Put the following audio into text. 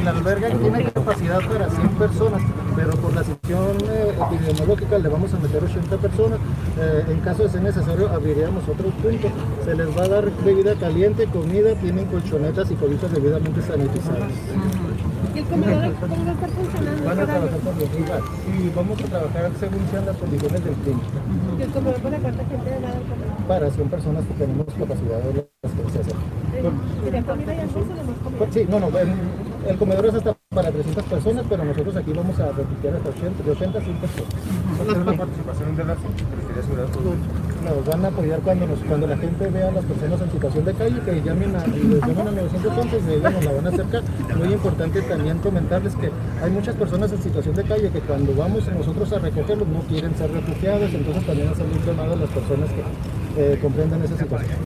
el albergue tiene capacidad para 100 personas, pero por la situación epidemiológica le vamos a meter 80 personas. En caso de ser necesario, abriríamos otro punto. Se les va a dar bebida caliente, comida, tienen colchonetas y cobijas debidamente sanitizadas. ¿Y el comedor cómo va a estar funcionando? Van a trabajar por los igual. Y vamos a trabajar según sean las condiciones del clima. ¿Y el comedor para cuánta gente va a dar el comedor? Para 100 personas que tenemos capacidad de las que se hacen. ¿Sería comida y almuerzo o nomás comida? Sí, no, el comedor es hasta para 300 personas, pero nosotros aquí vamos a repartir hasta 80, de 80 a 100 personas. ¿Es la participación de la Secretaría de Seguridad Pública? Nos van a apoyar cuando la gente vea a las personas en situación de calle, que llamen a 911 y ellos nos la van a acercar. Muy importante también comentarles que hay muchas personas en situación de calle que cuando vamos nosotros a recogerlos no quieren ser refugiados, entonces también hacemos un llamado a las personas que comprendan esa situación.